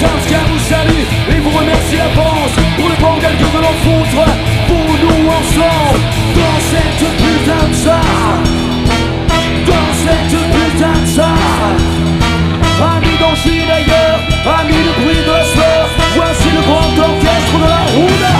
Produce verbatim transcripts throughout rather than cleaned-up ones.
syndicats vous saluent et vous remercie d'avance pour le bordel que veut l'on foutre pour nous ensemble dans cette putain de salle, dans cette putain de salle. Amis d'Angers d'ailleurs, amis de bruit de la soeur, voici le grand orchestre de la Rouna.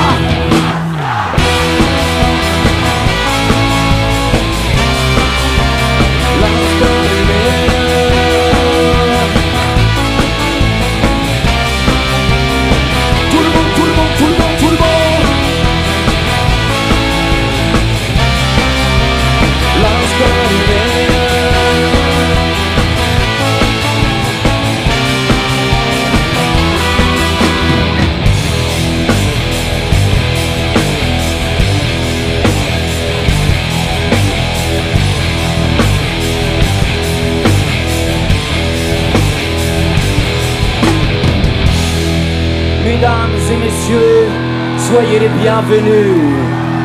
Mesdames et messieurs, soyez les bienvenus.